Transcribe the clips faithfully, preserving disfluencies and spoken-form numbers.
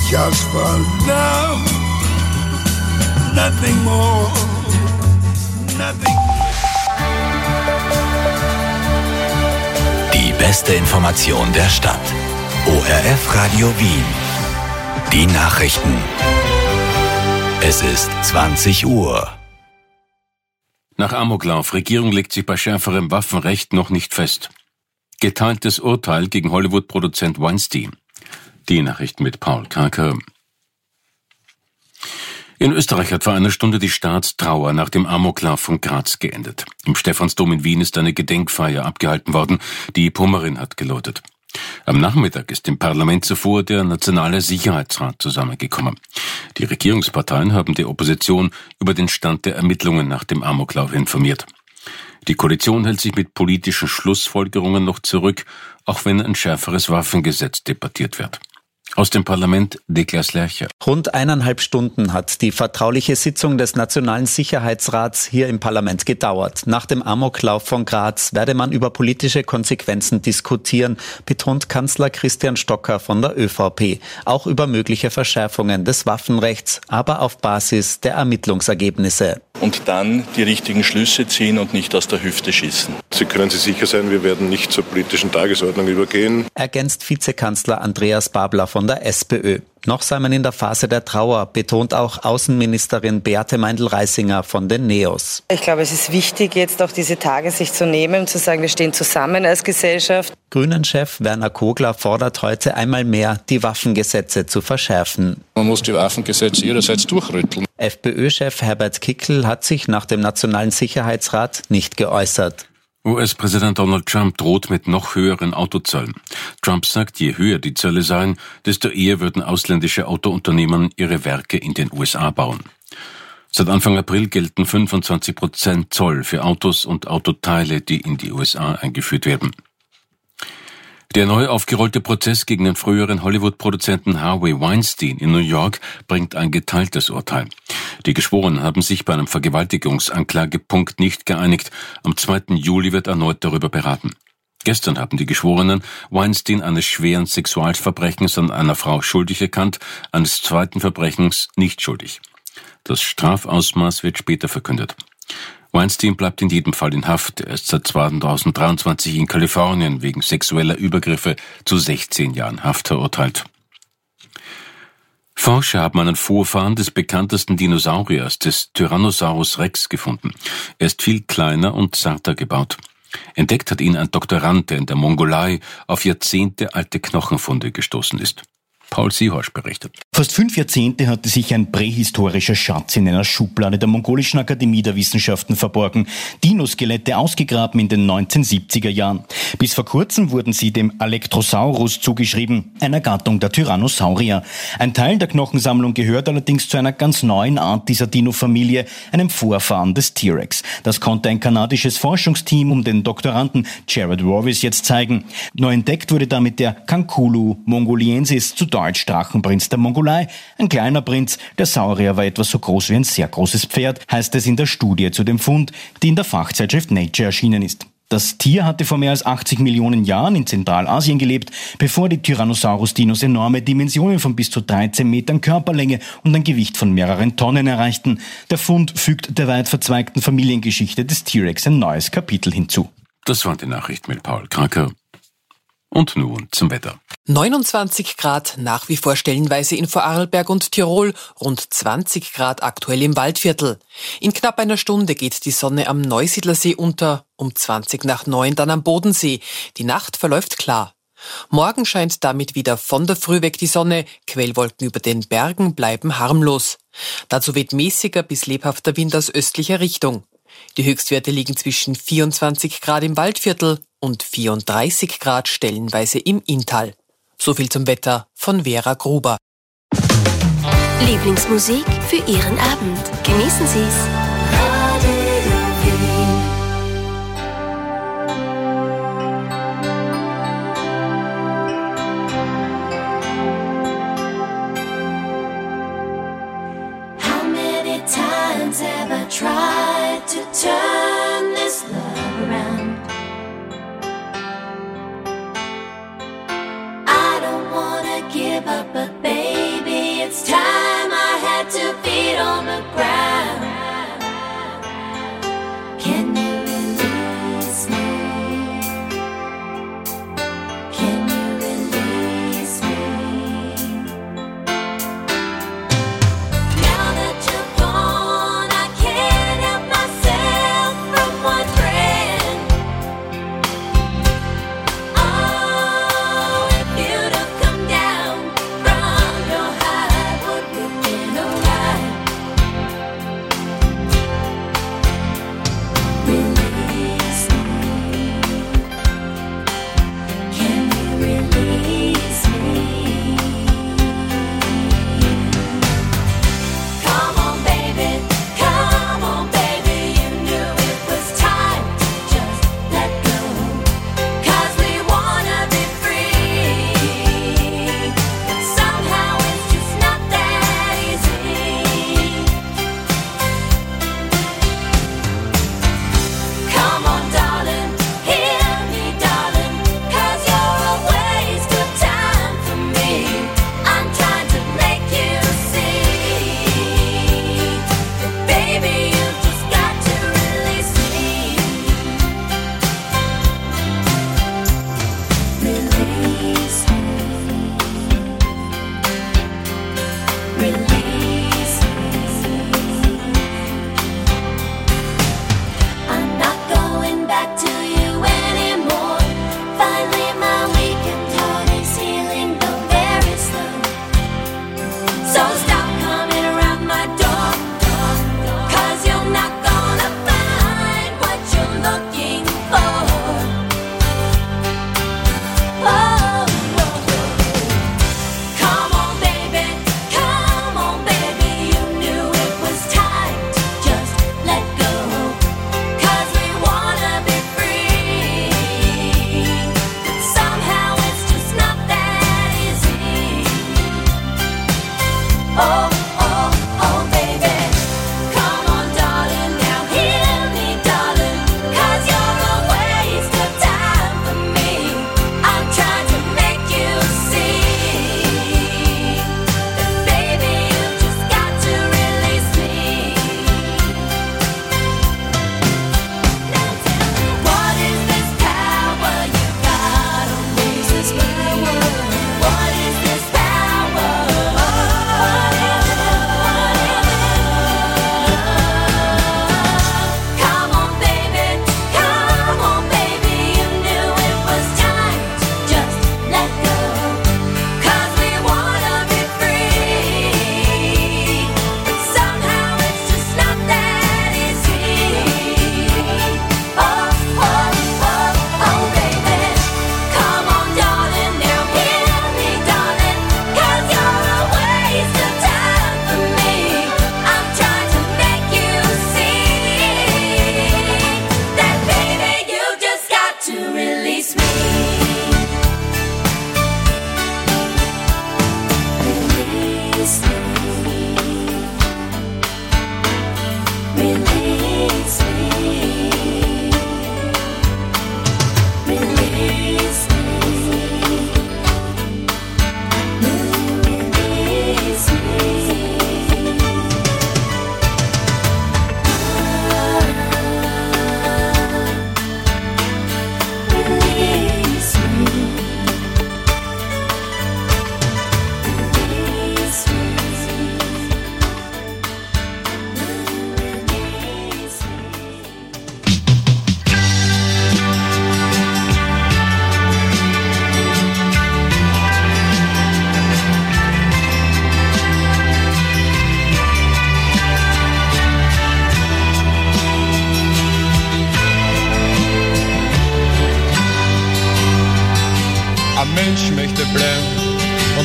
just for love, nothing more, nothing. Die beste Information der Stadt. O R F Radio Wien. Die Nachrichten. Es ist zwanzig Uhr. Nach Amoklauf, Regierung legt sich bei schärferem Waffenrecht noch nicht fest. Geteiltes Urteil gegen Hollywood-Produzent Weinstein. Die Nachrichten mit Paul Karker. In Österreich hat vor einer Stunde die Staatstrauer nach dem Amoklauf von Graz geendet. Im Stephansdom in Wien ist eine Gedenkfeier abgehalten worden, die Pummerin hat geläutet. Am Nachmittag ist im Parlament zuvor der Nationale Sicherheitsrat zusammengekommen. Die Regierungsparteien haben die Opposition über den Stand der Ermittlungen nach dem Amoklauf informiert. Die Koalition hält sich mit politischen Schlussfolgerungen noch zurück, auch wenn ein schärferes Waffengesetz debattiert wird. Aus dem Parlament Niklas Lercher. Rund eineinhalb Stunden hat die vertrauliche Sitzung des Nationalen Sicherheitsrats hier im Parlament gedauert. Nach dem Amoklauf von Graz werde man über politische Konsequenzen diskutieren, betont Kanzler Christian Stocker von der ÖVP. Auch über mögliche Verschärfungen des Waffenrechts, aber auf Basis der Ermittlungsergebnisse. Und dann die richtigen Schlüsse ziehen und nicht aus der Hüfte schießen. Sie können sich sicher sein, wir werden nicht zur politischen Tagesordnung übergehen. Ergänzt Vizekanzler Andreas Babler von der SPÖ. Noch sei man in der Phase der Trauer, betont auch Außenministerin Beate Meindl-Reisinger von den NEOS. Ich glaube, es ist wichtig, jetzt auch diese Tage sich zu nehmen und zu sagen, wir stehen zusammen als Gesellschaft. Grünen-Chef Werner Kogler fordert heute einmal mehr, die Waffengesetze zu verschärfen. Man muss die Waffengesetze ihrerseits durchrütteln. FPÖ-Chef Herbert Kickl hat sich nach dem Nationalen Sicherheitsrat nicht geäußert. U S-Präsident Donald Trump droht mit noch höheren Autozöllen. Trump sagt, je höher die Zölle seien, desto eher würden ausländische Autounternehmen ihre Werke in den U S A bauen. Seit Anfang April gelten fünfundzwanzig Prozent Zoll für Autos und Autoteile, die in die U S A eingeführt werden. Der neu aufgerollte Prozess gegen den früheren Hollywood-Produzenten Harvey Weinstein in New York bringt ein geteiltes Urteil. Die Geschworenen haben sich bei einem Vergewaltigungsanklagepunkt nicht geeinigt. Am zweiten Juli wird erneut darüber beraten. Gestern haben die Geschworenen Weinstein eines schweren Sexualverbrechens an einer Frau schuldig erkannt, eines zweiten Verbrechens nicht schuldig. Das Strafausmaß wird später verkündet. Weinstein bleibt in jedem Fall in Haft. Er ist seit zweitausenddreiundzwanzig in Kalifornien wegen sexueller Übergriffe zu sechzehn Jahren Haft verurteilt. Forscher haben einen Vorfahren des bekanntesten Dinosauriers, des Tyrannosaurus Rex, gefunden. Er ist viel kleiner und zarter gebaut. Entdeckt hat ihn ein Doktorand, der in der Mongolei auf Jahrzehnte alte Knochenfunde gestoßen ist. Paul Seehorsch berichtet. Fast fünf Jahrzehnte hatte sich ein prähistorischer Schatz in einer Schublade der Mongolischen Akademie der Wissenschaften verborgen. Dinoskelette ausgegraben in den neunzehnhundertsiebziger Jahren. Bis vor kurzem wurden sie dem Alectrosaurus zugeschrieben, einer Gattung der Tyrannosaurier. Ein Teil der Knochensammlung gehört allerdings zu einer ganz neuen Art dieser Dino-Familie, einem Vorfahren des T-Rex. Das konnte ein kanadisches Forschungsteam um den Doktoranden Jared Warvis jetzt zeigen. Neu entdeckt wurde damit der Canculu mongoliensis, zu Deutsch Drachenprinz der Mongolei. Ein kleiner Prinz, der Saurier war etwa so groß wie ein sehr großes Pferd, heißt es in der Studie zu dem Fund, die in der Fachzeitschrift Nature erschienen ist. Das Tier hatte vor mehr als achtzig Millionen Jahren in Zentralasien gelebt, bevor die Tyrannosaurus-Dinos enorme Dimensionen von bis zu dreizehn Metern Körperlänge und ein Gewicht von mehreren Tonnen erreichten. Der Fund fügt der weit verzweigten Familiengeschichte des T-Rex ein neues Kapitel hinzu. Das waren die Nachrichten mit Paul Kraker. Und nun zum Wetter. neunundzwanzig Grad nach wie vor stellenweise in Vorarlberg und Tirol, rund zwanzig Grad aktuell im Waldviertel. In knapp einer Stunde geht die Sonne am Neusiedlersee unter, um zwanzig nach neun dann am Bodensee. Die Nacht verläuft klar. Morgen scheint damit wieder von der Früh weg die Sonne, Quellwolken über den Bergen bleiben harmlos. Dazu weht mäßiger bis lebhafter Wind aus östlicher Richtung. Die Höchstwerte liegen zwischen vierundzwanzig Grad im Waldviertel und vierunddreißig Grad stellenweise im Inntal. So viel zum Wetter von Vera Gruber. Lieblingsmusik für Ihren Abend. Genießen Sie es. How many times have I tried to turn this love around? I don't wanna give up, but baby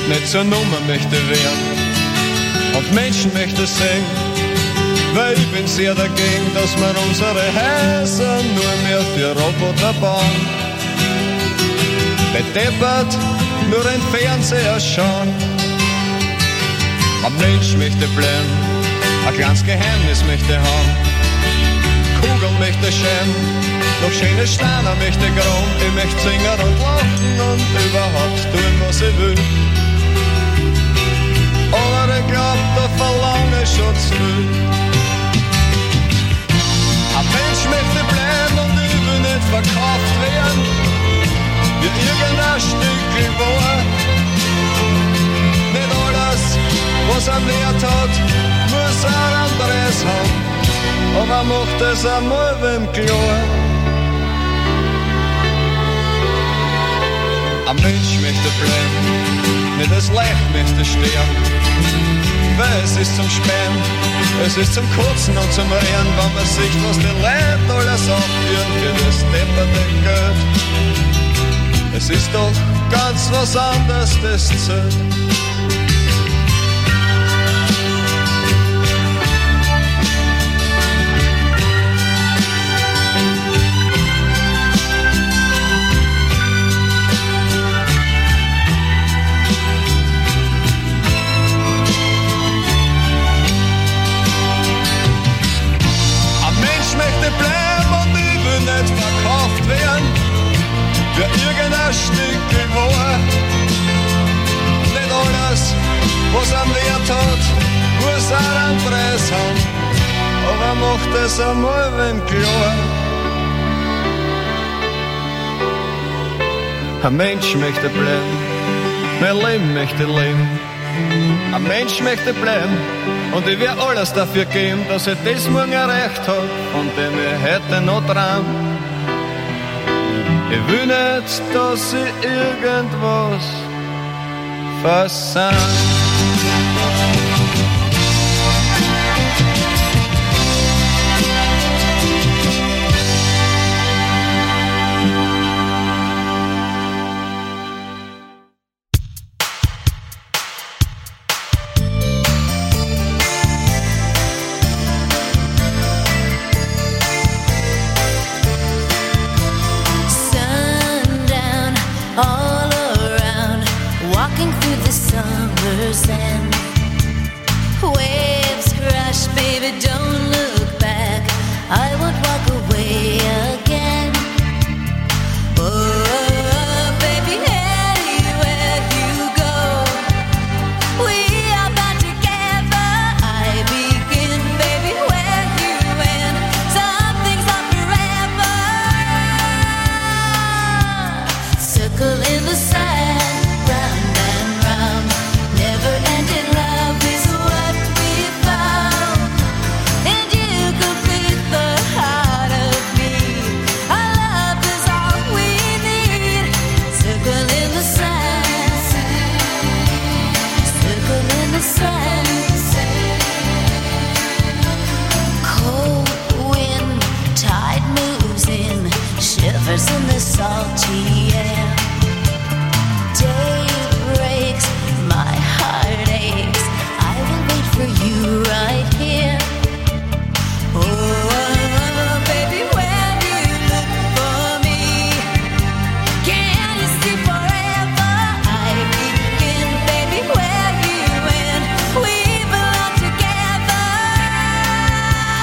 und nicht zur Nummer möchte werden. Und Menschen möchte sehen, weil ich bin sehr dagegen, dass wir unsere Häuser nur mehr für Roboter bauen. Bedeppert nur ein Fernseher schauen. Ein Mensch möchte bleiben, ein kleines Geheimnis möchte haben. Kugel möchte schämen, noch schöne Steine möchte grauen. Ich möchte singen und lachen und überhaupt tun, was ich will. Aber ich glaub, da verlange ich schon zu viel. Ein Mensch möchte bleiben und ich will nicht verkauft werden, wie irgendein Stückchen war. Nicht alles, was er Wert hat, muss ein anderes haben. Aber macht es einmal wem klar. Ein Mensch möchte bleiben, nicht das Leicht möchte sterben. Weil es ist zum Spähen, es ist zum Kotzen und zum Rehren, wenn man sieht, was die Leute alles aufführen für das depperte Geld. Es ist doch ganz was anderes, das zählt. Nicht verkauft werden für irgendein Stück Woche. Nicht alles, was am Wert hat, muss ein anderes haben. Aber macht es einmal wem klar. Ein Mensch möchte bleiben, mein Leben möchte leben. Ein Mensch möchte bleiben und ich werde alles dafür geben, dass ich das morgen erreicht habe, von dem ich heute noch träum. Ich will nicht, dass ich irgendwas versammle.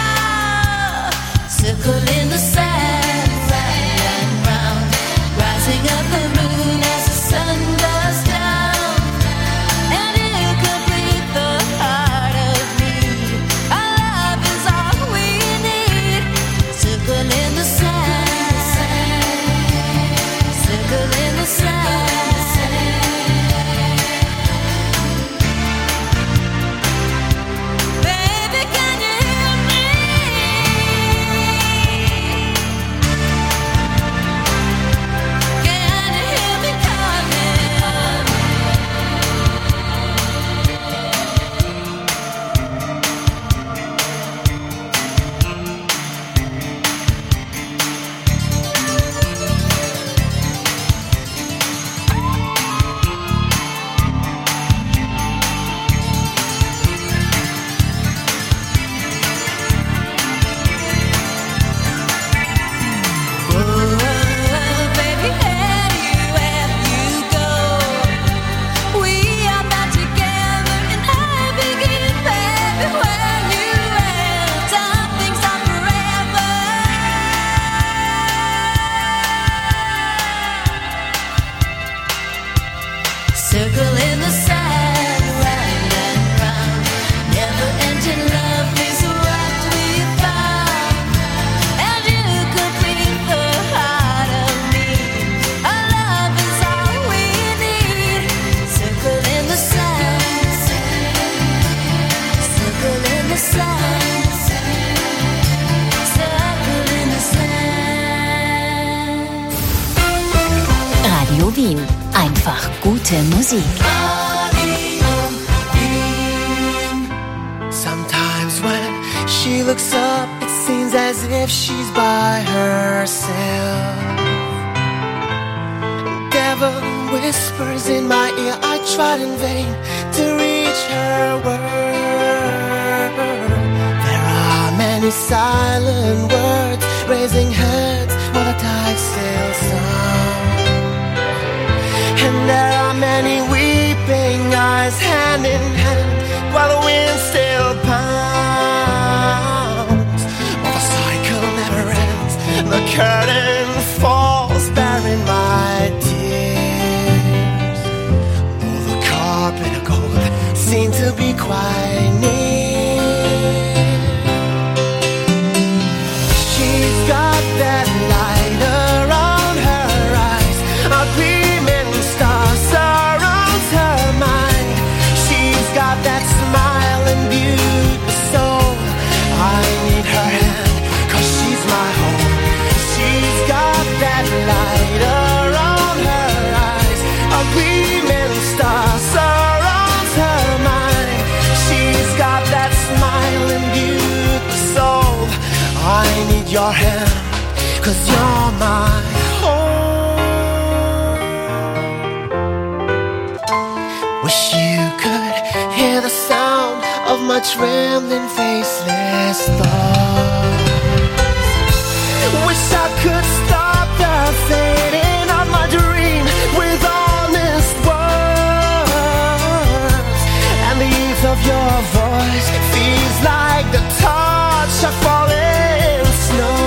Circle in the sand, round and round, rising einfach gute Musik. Sometimes when she looks up, it seems as if she's by herself. Devil whispers in my ear, I tried in vain to reach her word. There are many silent words raising heads while the tide sails on. And there are many weeping eyes hand in hand while the wind still pounds. While the cycle never ends, the curtain falls bearing my tears. Oh, the carpet of gold seemed to be quite near. She's got that light around her eyes, a gleaming star surrounds her mind. She's got that smile and beauty soul. I need her hand, cause she's my home. She's got that light around her eyes, a gleaming star surrounds her mind. She's got that smile and beauty soul. I need your hand, cause you're my home. Wish you could hear the sound of my trembling, faceless thoughts. Wish I could stop the fading of my dream with honest words. And the youth of your voice feels like the touch of falling snow.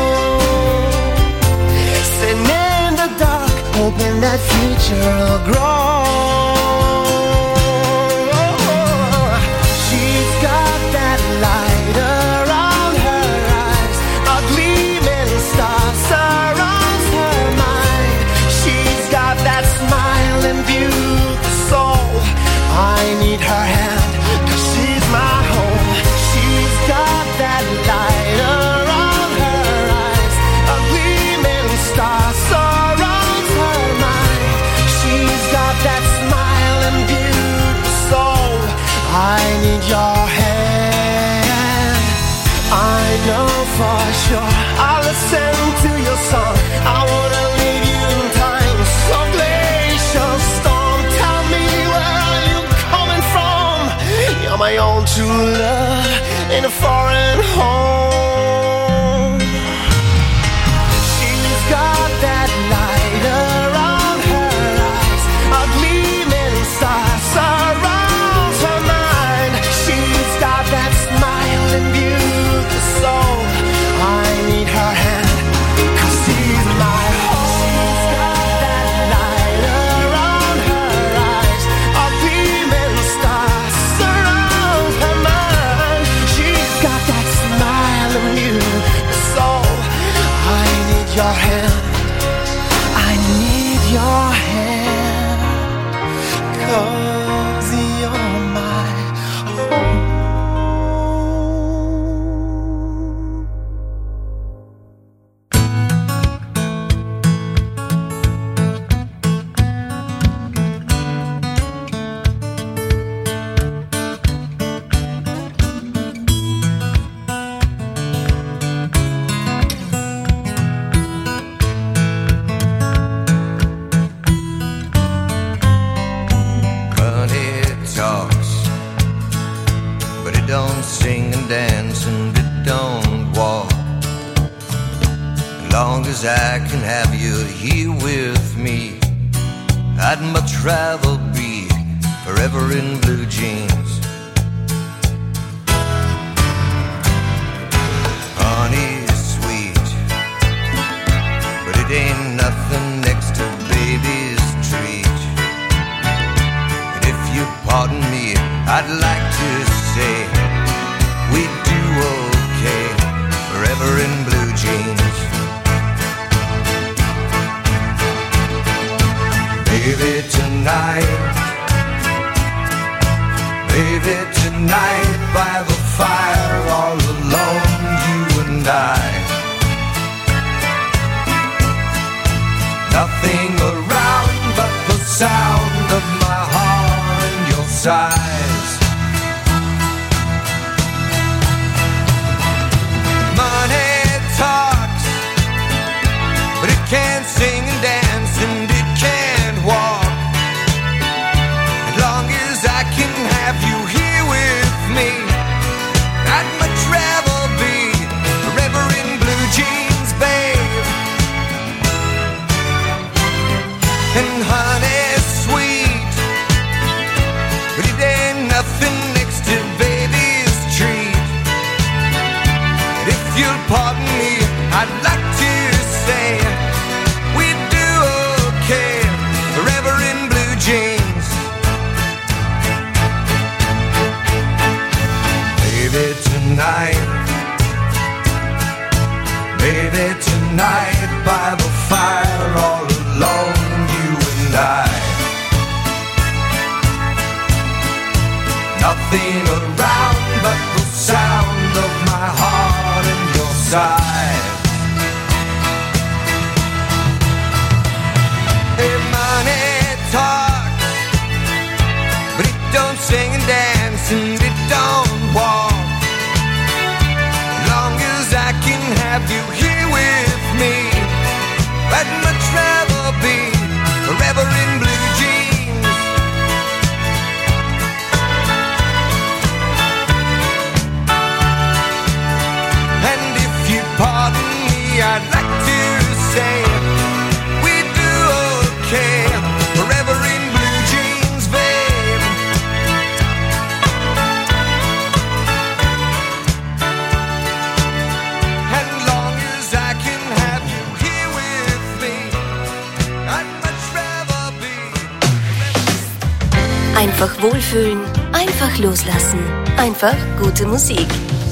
Sitting in the dark, hoping that future will grow. She's got that light around her eyes, a gleaming star surrounds her mind. She's got that smile and beauty soul. I need her hand, cause she's my home. She's got that light around her eyes, a gleaming star surrounds her mind. She's got that smile and beauty soul. I need your hand. I know for sure I'll listen to your song. I wanna leave you in time. So glacial storm, tell me, where are you coming from? You're my own true love in a foreign home. She's got that light around her eyes, a gleaming star surrounds her mind. She's got that smile and beauty soul. I need her hand, cause she's my home. She's got that light around her eyes, a gleaming star surrounds her mind. She's got that smile and beauty soul. I need your hand, I need your hand, cause you're my home. Money talks, but it don't sing and dance and it don't walk. As long as I can have you here with me, I'd much rather be forever in blue jeans. Honey's sweet, but it ain't nothing next to baby's treat. And if you pardon me, I'd like to say we do okay, forever in blue jeans. Baby, tonight, baby, tonight, by the fire, all alone, you and I. Nothing around but the sound size. Money talks, but it can't sing and dance and it can't walk. As long as I can have you here with me, I'd much rather be forever in blue jeans, babe. And honey sweet, but it ain't nothing next to baby's treat. And if you'll pardon me, I'd like to say we'd do okay forever in blue jeans. Baby tonight, baby tonight by the fire all alone, you and I. Nothing around but the sound of my heart and your sigh. Hey, money talks, but it don't sing and dance and it don't walk. As long as I can have you here with me, I'd much rather be forever in blue jeans. And if you pardon me, I'd like to say we do okay forever in blue jeans, babe. And long as I can have you here with me, I'd much rather be. Einfach wohlfühlen, einfach loslassen, einfach gute Musik.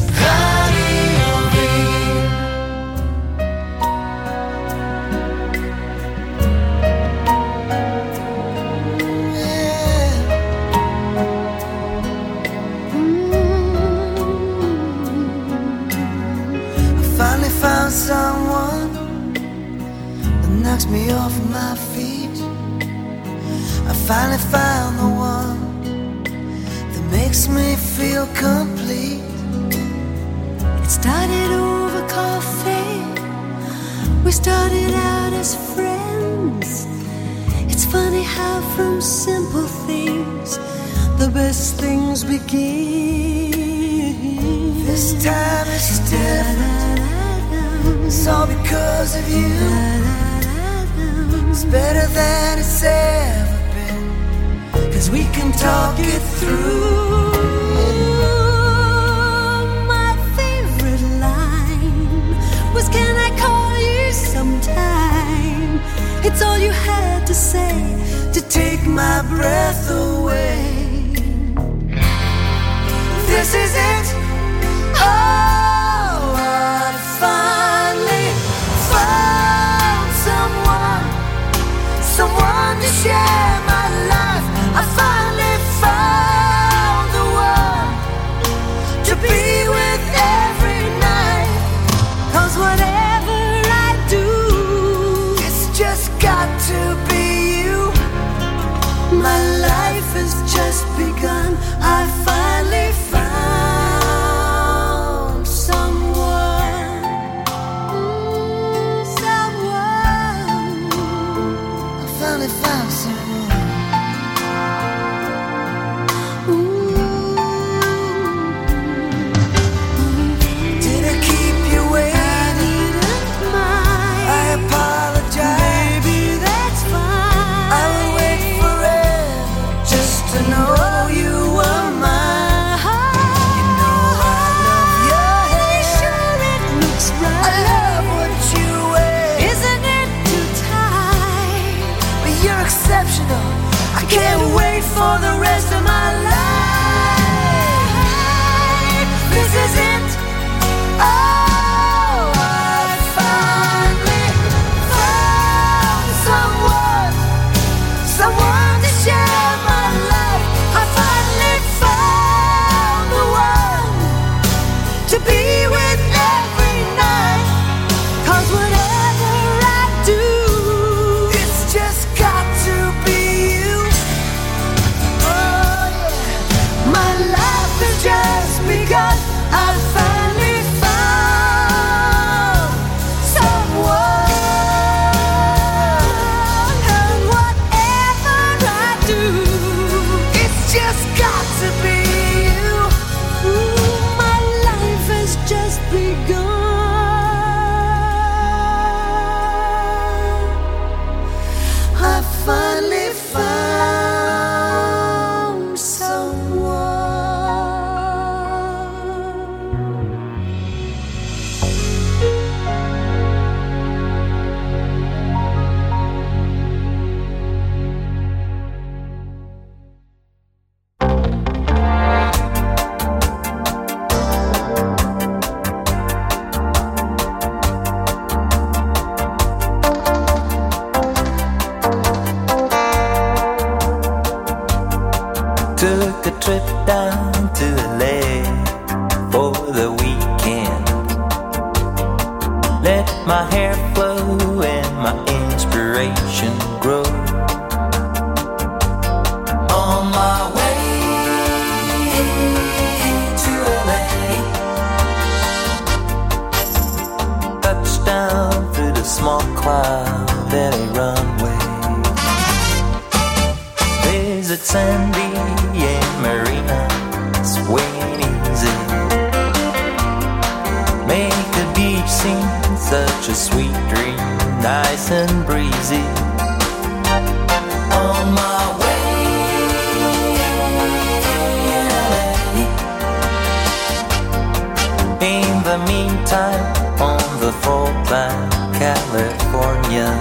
Finally found someone that knocks me off my feet. I finally found the one that makes me feel complete. It started over coffee. We started out as friends. It's funny how from simple things the best things begin. This time it's different. It's all because of you. It's better than it's ever been, 'cause we can talk it through. My favorite line was, "Can I call you sometime?" It's all you had to say to take my breath away. This is it. Oh, I finally found someone, someone to share my life. I finally found the one to be with every night. 'Cause whatever I do, it's just got to be you. my life is just to be you. Ooh, my life has just begun. I finally found someone. Took a trip down to L A for the weekend. Let my hair flow and my inspiration grow. On my way to L A, touchdown through the small cloud alley runway. Visit Sandy and Marina, swing easy. Make the beach seem such a sweet dream, nice and breezy. On my way in L A. In the meantime, on the fault line, California.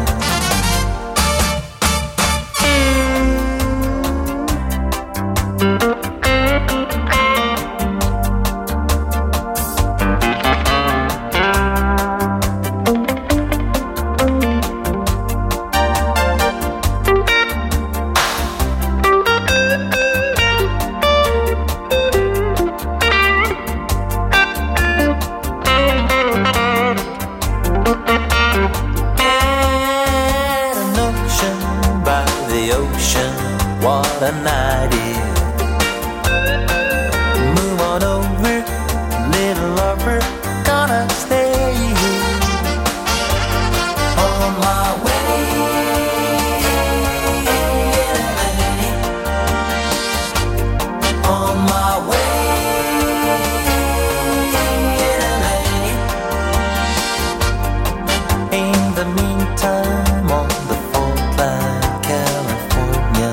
What a night is. Move on over, little lover, gonna stay here. On my way in L A. On my way in L A. In the meantime, on the fault line, California.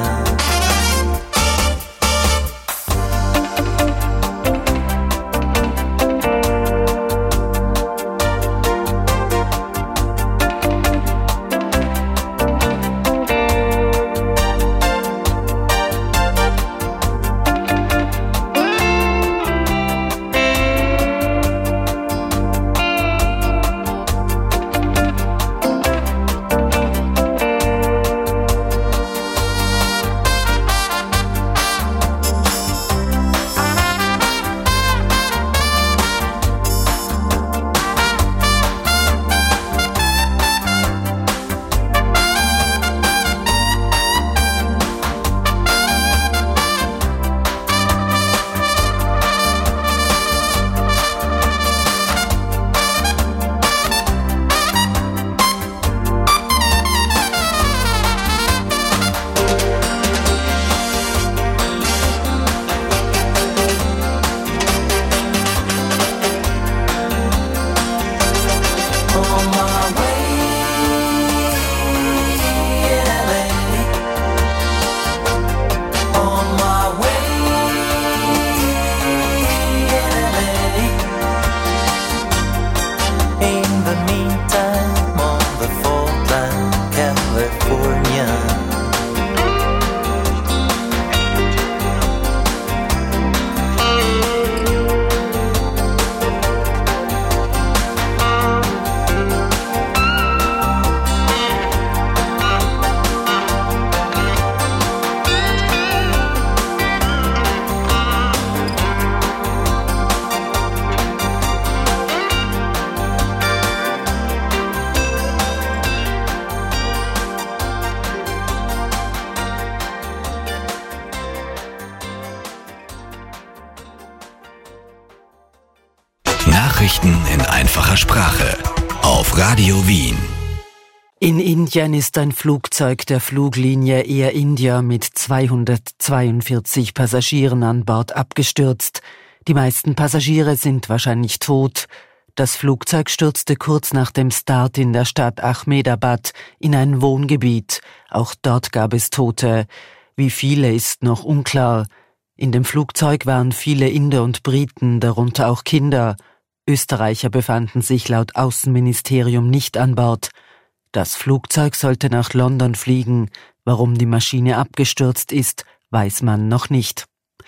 Nachrichten in einfacher Sprache auf Radio Wien. In Indien ist ein Flugzeug der Fluglinie Air India mit zweihundertzweiundvierzig Passagieren an Bord abgestürzt. Die meisten Passagiere sind wahrscheinlich tot. Das Flugzeug stürzte kurz nach dem Start in der Stadt Ahmedabad in ein Wohngebiet. Auch dort gab es Tote. Wie viele ist noch unklar. In dem Flugzeug waren viele Inder und Briten, darunter auch Kinder. Österreicher befanden sich laut Außenministerium nicht an Bord. Das Flugzeug sollte nach London fliegen. Warum die Maschine abgestürzt ist, weiß man noch nicht.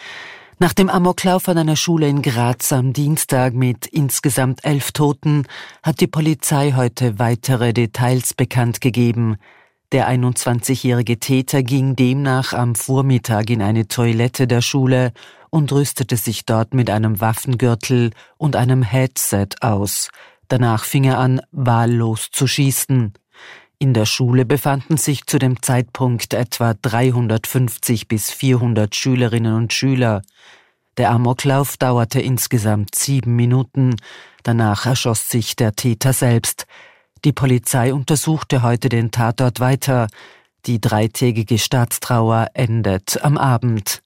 Nach dem Amoklauf an einer Schule in Graz am Dienstag mit insgesamt elf Toten hat die Polizei heute weitere Details bekannt gegeben. Der einundzwanzigjährige Täter ging demnach am Vormittag in eine Toilette der Schule und rüstete sich dort mit einem Waffengürtel und einem Headset aus. Danach fing er an, wahllos zu schießen. In der Schule befanden sich zu dem Zeitpunkt etwa dreihundertfünfzig bis vierhundert Schülerinnen und Schüler. Der Amoklauf dauerte insgesamt sieben Minuten. Danach erschoss sich der Täter selbst. Die Polizei untersuchte heute den Tatort weiter. Die dreitägige Staatstrauer endet am Abend.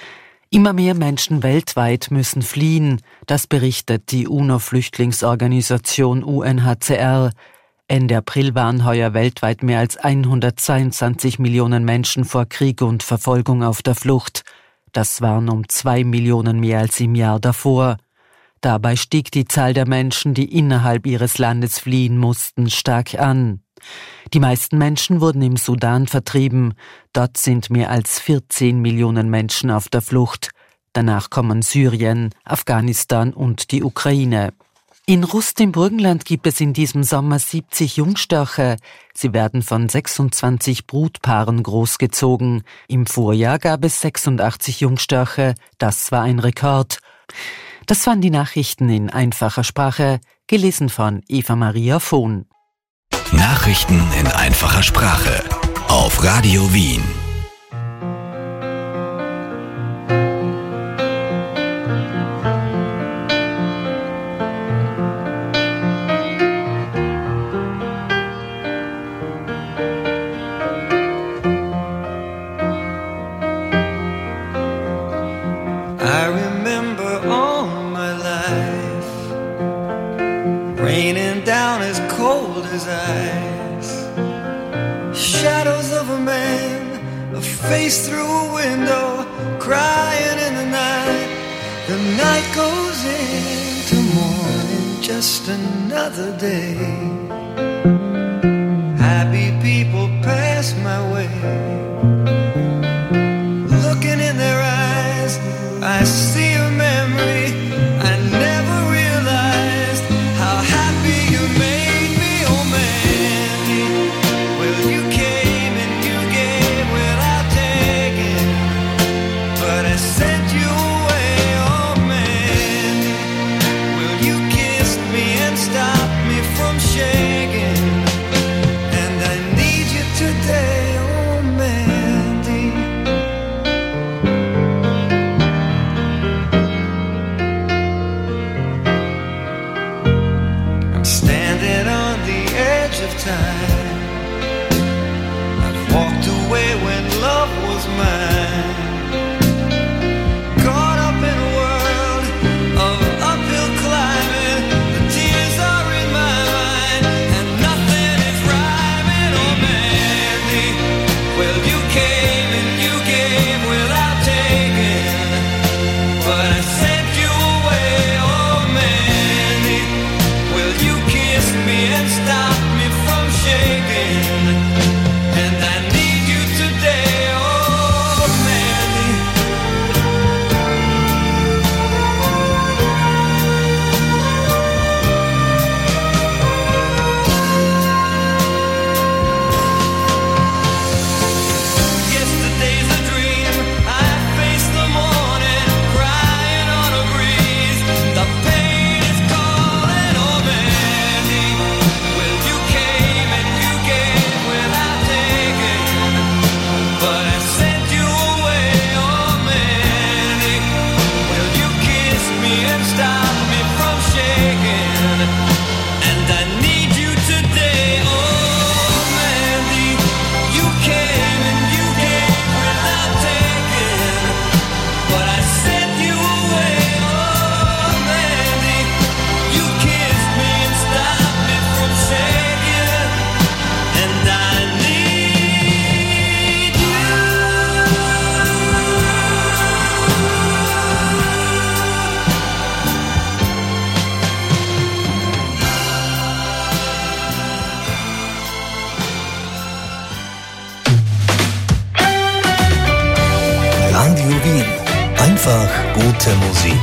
Immer mehr Menschen weltweit müssen fliehen. Das berichtet die UNO-Flüchtlingsorganisation U N H C R. Ende April waren heuer weltweit mehr als hundertzweiundzwanzig Millionen Menschen vor Krieg und Verfolgung auf der Flucht. Das waren um zwei Millionen mehr als im Jahr davor. Dabei stieg die Zahl der Menschen, die innerhalb ihres Landes fliehen mussten, stark an. Die meisten Menschen wurden im Sudan vertrieben. Dort sind mehr als vierzehn Millionen Menschen auf der Flucht. Danach kommen Syrien, Afghanistan und die Ukraine. In Rust im Burgenland gibt es in diesem Sommer siebzig Jungstörche. Sie werden von sechsundzwanzig Brutpaaren großgezogen. Im Vorjahr gab es sechsundachtzig Jungstörche. Das war ein Rekord. Das waren die Nachrichten in einfacher Sprache, gelesen von Eva Maria Vohn. Nachrichten in einfacher Sprache auf Radio Wien. I remember all my life raining down as cold as ice, shadows of a man, a face through a window, crying in the night. The night goes into morning, just another day. Happy people pass my way, looking in their eyes, I see a memory. I never realized how happy you made me, oh Mandy. Well, you came and you gave without taking, but I sent you away, oh Mandy. Well, you kissed me and stopped me from shaking, and I need you today, oh Mandy. Einfach gute Musik.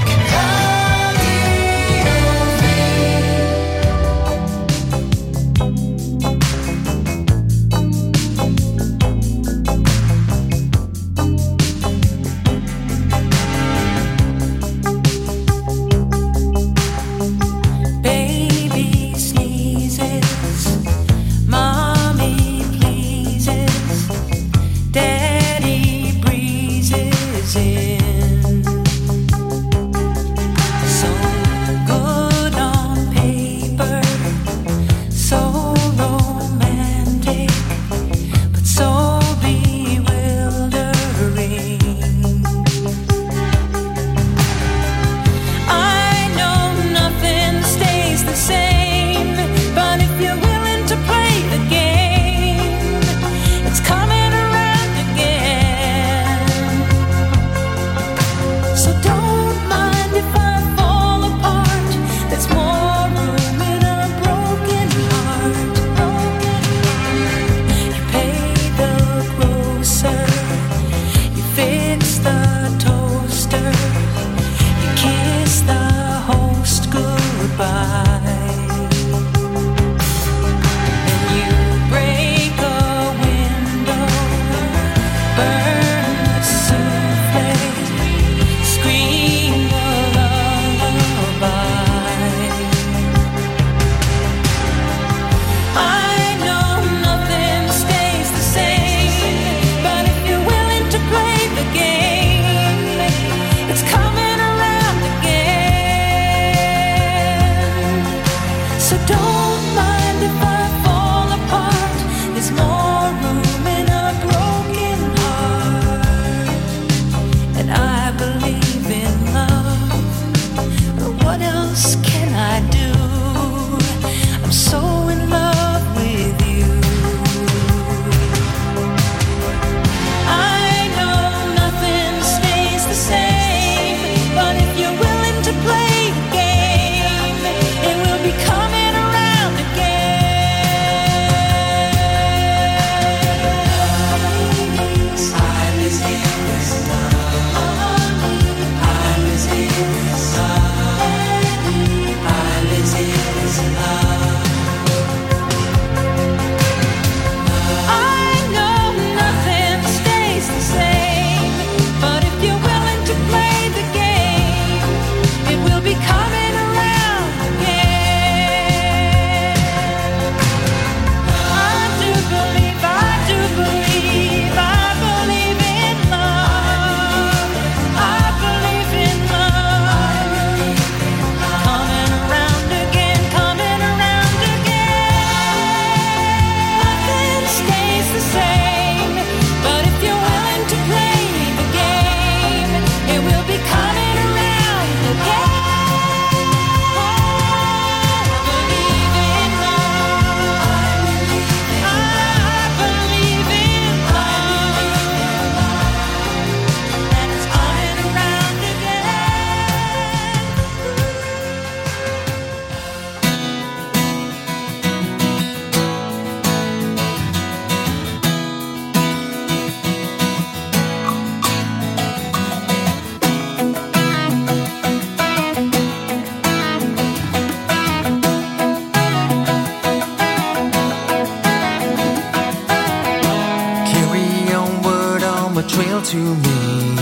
To me,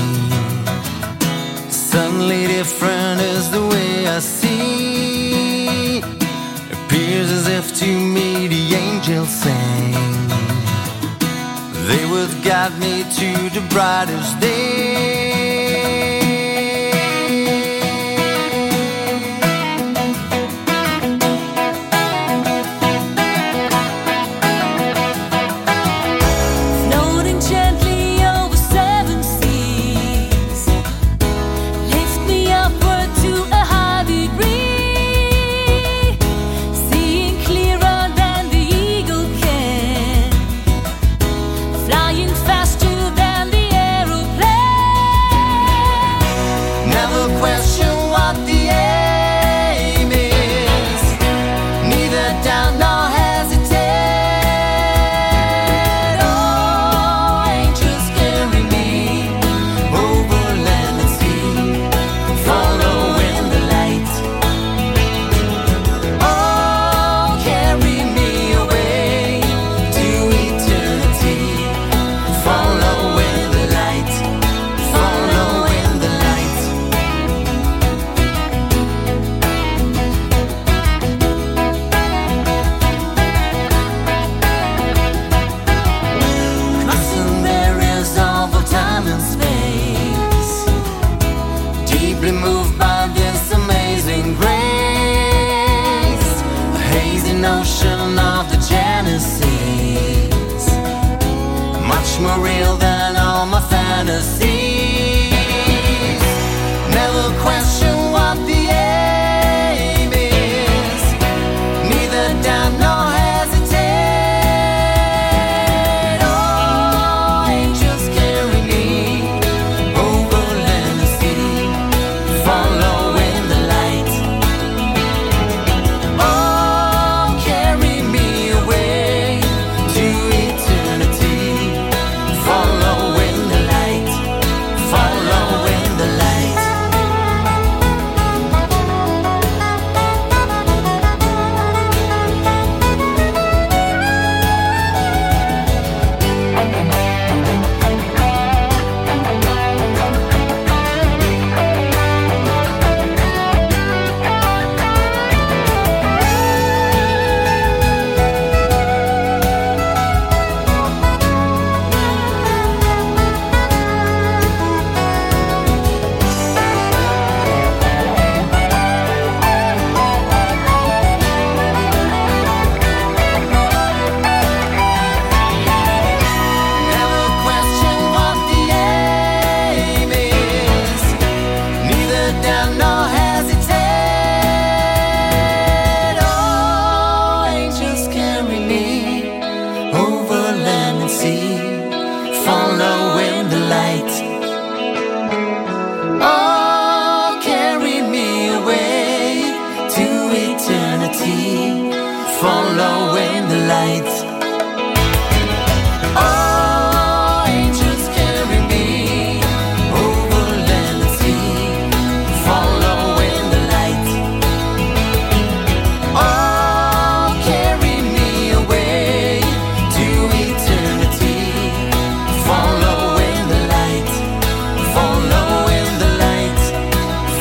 suddenly different is the way I see. Appears as if to me the angels sang. They would guide me to the brightest day. Flying faster than the aeroplane.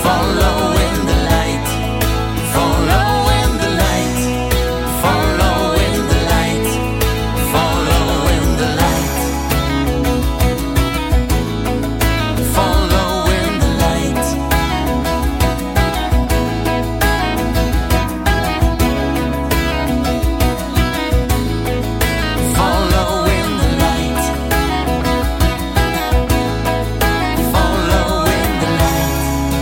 follow in the light, follow in the light, follow in the light, follow in the light, follow in the light. Follow in the light, follow in the light.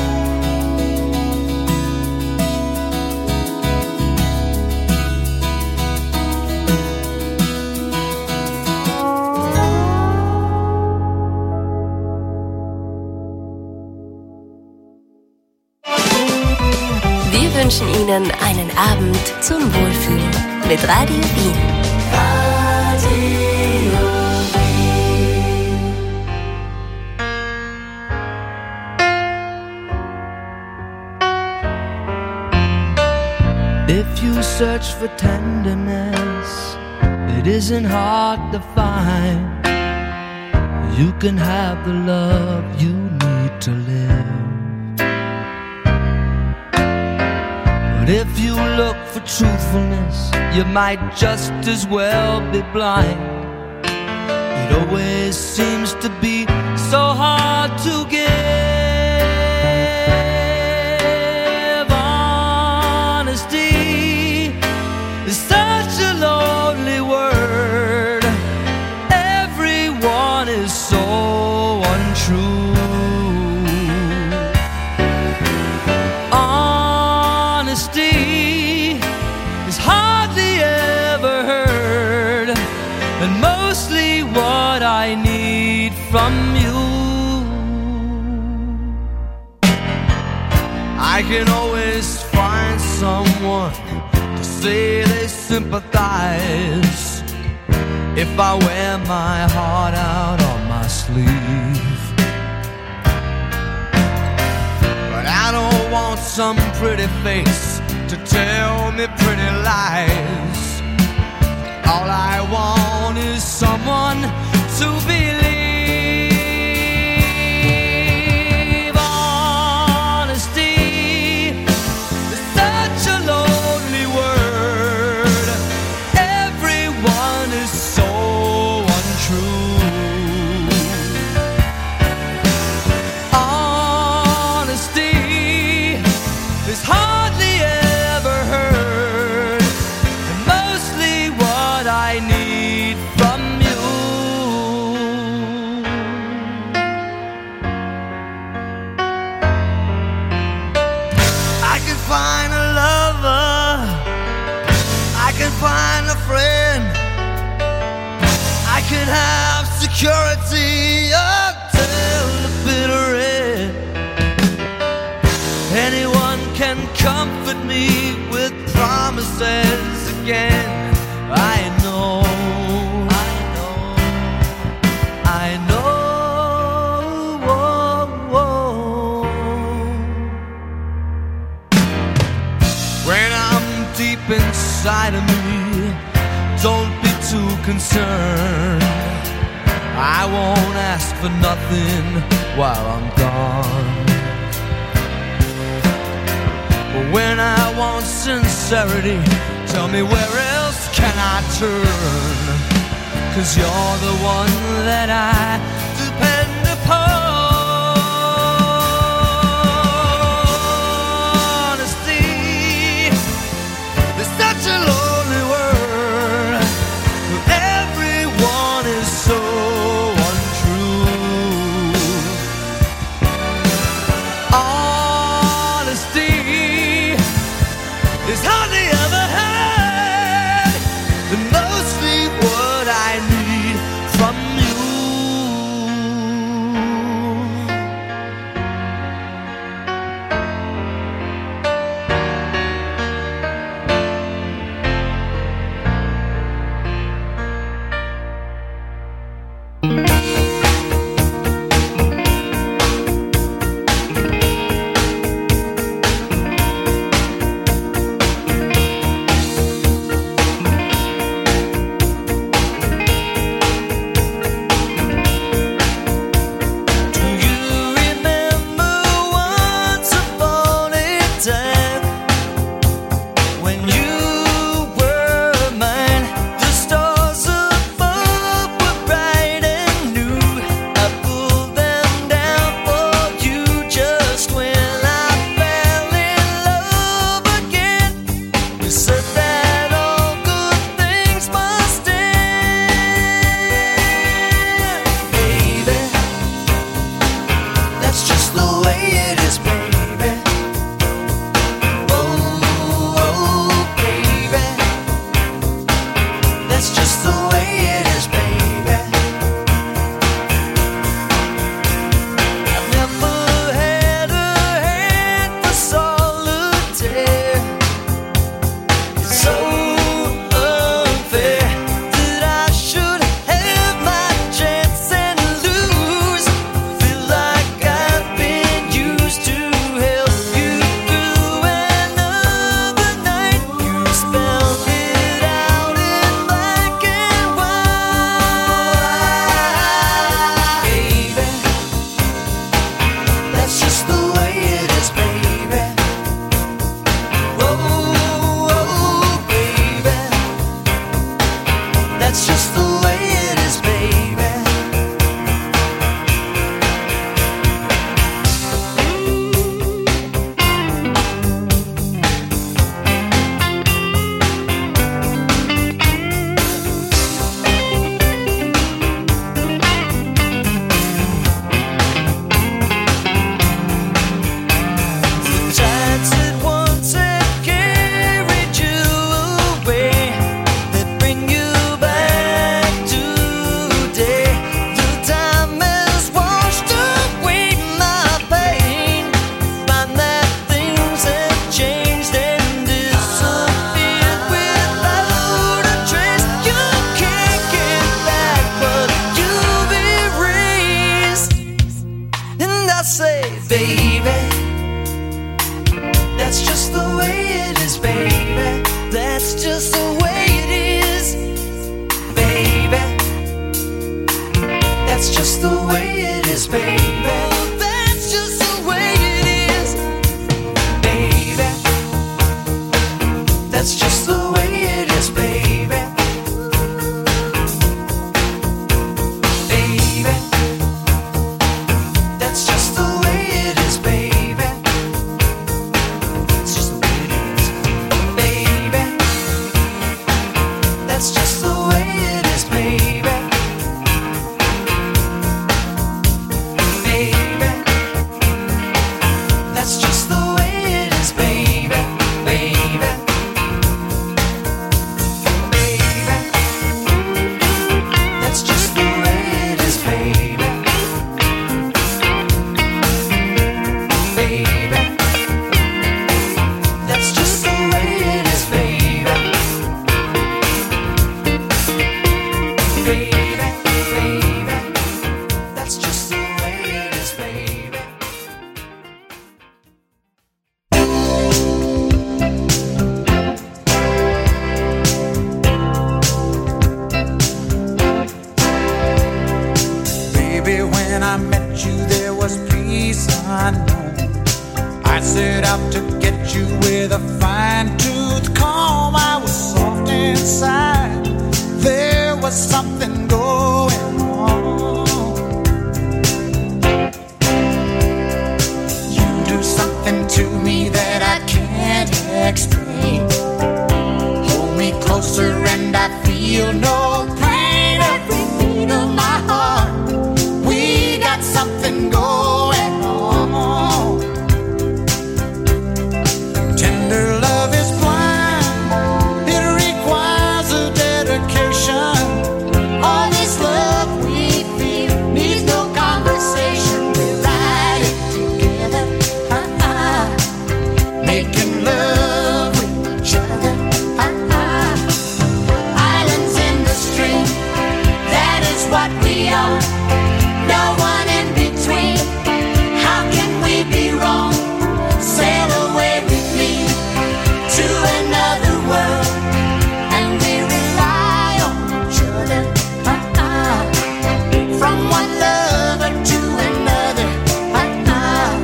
Wir wünschen Ihnen einen Abend zum Wohlfühlen mit Radio Wien. If you search for tenderness, it isn't hard to find. You can have the love you need to live. But if you look for truthfulness, you might just as well be blind. It always seems to be so hard to give. Honesty is such a lonely word. Everyone is so untrue. Honesty is hardly ever heard, and mostly what I need from you. I can always find someone to say they sympathize if I wear my heart out on my sleeve. But I don't want some pretty face to tell me pretty lies. All I want is someone to believe. Honesty is such a lonely word. Everyone is so untrue. Honesty is hardly ever heard, and mostly what I need from you. I can find a lover, I can find a friend, I can have security until the bitter end. Anyone can comfort me with promises again. I know, I know, I know. Whoa, whoa. When I'm deep inside of me, don't be too concerned. I won't ask for nothing while I'm gone. But when I want sincerity, tell me where else can I turn? 'Cause you're the one that I depend upon. Honesty is such a lonely word. Everyone is so untrue. Honesty is hardly ever heard, and mostly what I need from you. baby. That's just the way it is, baby. Baby, baby, that's just the way it is, baby. Baby, when I met you, there was peace unknown. I set out to get you with a fine-tooth comb. I was soft inside. There was something going on. You do something to me that I can't explain. Hold me closer and I feel no pain. Every beat of my heart, we got something going on. Tender love is blind, it requires a dedication. All this love we feel needs no conversation. We ride it together, uh-uh. Making love with each other, uh-uh. Islands in the stream, that is what we are. No one in between, how can we be wrong? Sail away with me to another world, and we rely on each other, uh-uh. From one lover to another, uh-uh.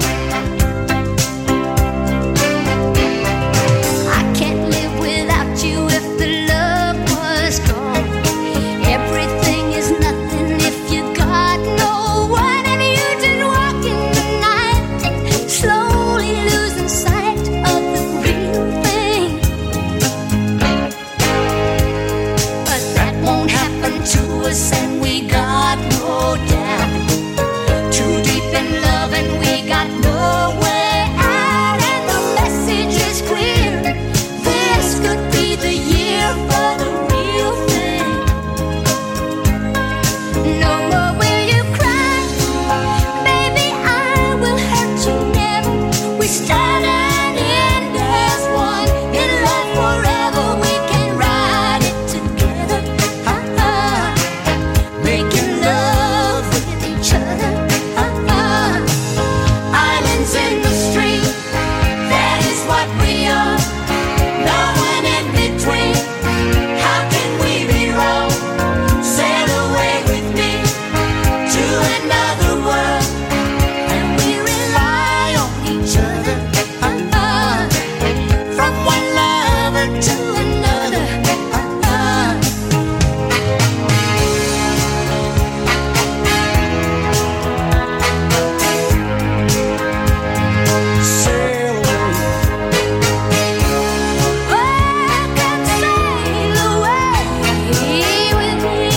I can't live without you if the love was gone. Everything is nothing if you got no one, and you just walk in the night, slowly losing sight of the real thing. But that won't happen to us, and we got no doubt. Too deep in love, and we got no way out, and the message is clear. This could be the year for the real thing. No more will you cry, baby, I will hurt you never. We start and end as one, in love forever. We can ride it together, uh-uh. Making love with each other, uh-uh. Islands in the stream, that is what we are. No one in between, how can we be wrong? Sail away with me to another world, and we rely on each other, uh-uh. From one lover to another, uh-uh. Sail away. Oh, come sail away with me.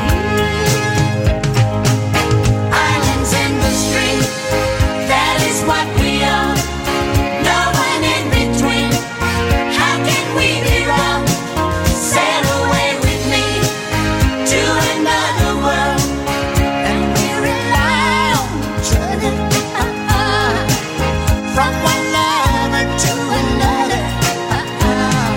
Islands in the stream, that is what we are. No one in between, how can we be wrong? Sail away with me to another world, and we rely on each other, uh-uh. From one lover to another, uh-uh.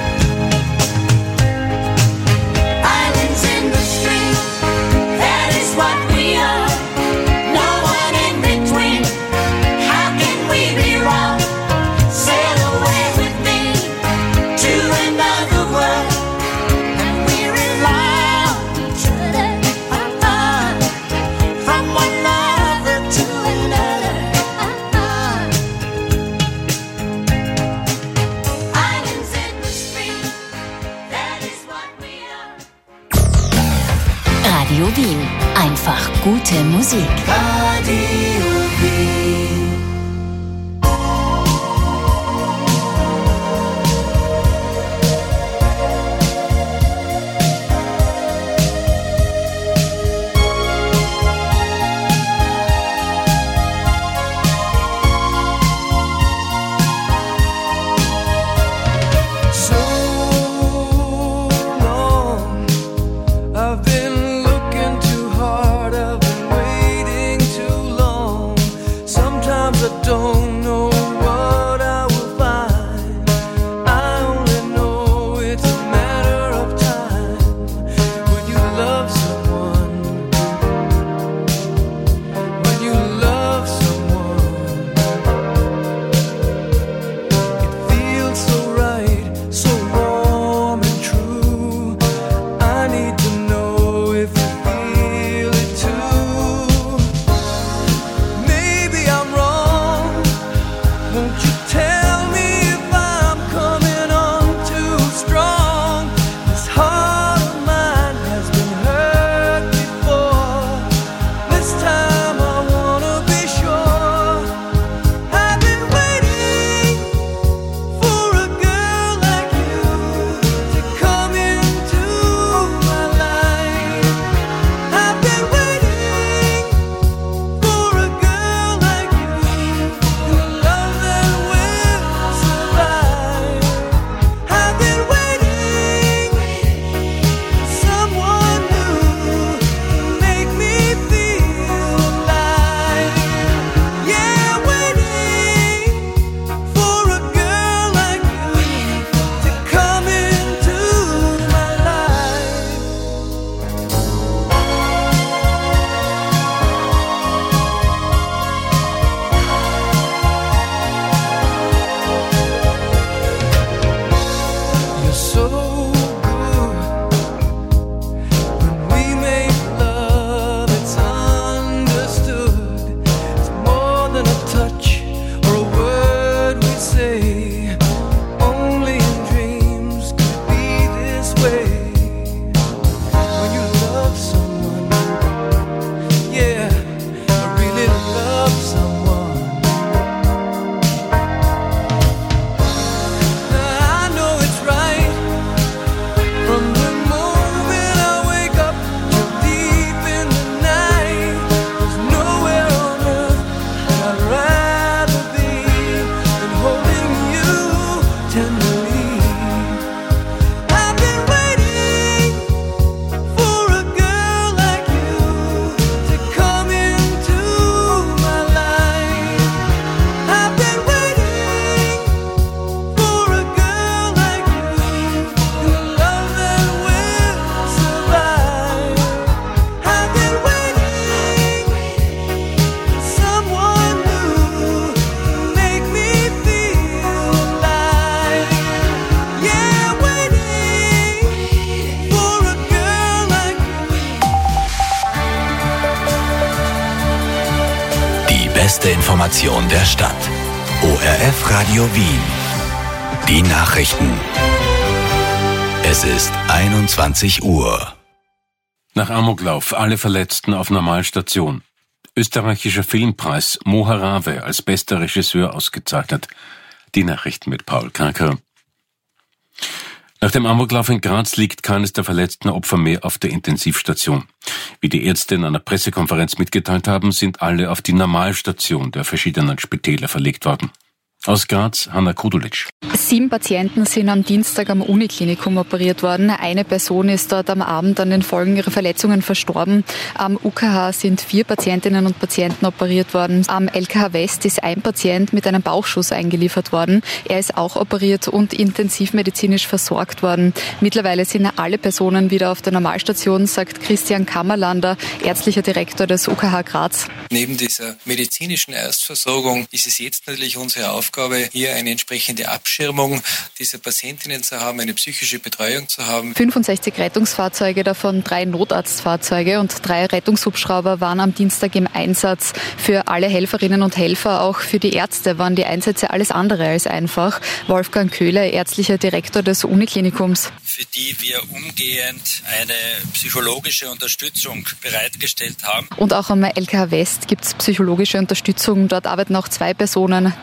Islands in the stream, that is what we are. No one in between, how can we be wrong? Sail away with me to another world, and we rely on each other, uh-uh. From one lover to another, uh-uh. Islands in the stream, that is what we are. Radio Wien. Einfach gute Musik. Radio Wien. So long, I've been looking too hard, I've been waiting too beste Information der Stadt. O R F Radio Wien. Die Nachrichten. Es ist einundzwanzig Uhr. Nach Amoklauf alle Verletzten auf Normalstation. Österreichischer Filmpreis Mo Harave als bester Regisseur ausgezeichnet. Die Nachrichten mit Paul Karker. Nach dem Amoklauf in Graz liegt keines der verletzten Opfer mehr auf der Intensivstation. Wie die Ärzte in einer Pressekonferenz mitgeteilt haben, sind alle auf die Normalstation der verschiedenen Spitäler verlegt worden. Aus Graz, Hanna Kudulic. Sieben Patienten sind am Dienstag am Uniklinikum operiert worden. Eine Person ist dort am Abend an den Folgen ihrer Verletzungen verstorben. Am U K H sind vier Patientinnen und Patienten operiert worden. Am L K H West ist ein Patient mit einem Bauchschuss eingeliefert worden. Er ist auch operiert und intensivmedizinisch versorgt worden. Mittlerweile sind alle Personen wieder auf der Normalstation, sagt Christian Kammerlander, ärztlicher Direktor des U K H Graz. Neben dieser medizinischen Erstversorgung ist es jetzt natürlich unsere Aufgabe, hier eine entsprechende Abschirmung dieser Patientinnen zu haben, eine psychische Betreuung zu haben. fünfundsechzig Rettungsfahrzeuge, davon drei Notarztfahrzeuge und drei Rettungshubschrauber waren am Dienstag im Einsatz. Für alle Helferinnen und Helfer, auch für die Ärzte, waren die Einsätze alles andere als einfach. Wolfgang Köhler, ärztlicher Direktor des Uniklinikums. Für die wir umgehend eine psychologische Unterstützung bereitgestellt haben. Und auch am L K H West gibt es psychologische Unterstützung. Dort arbeiten auch zwei Personen.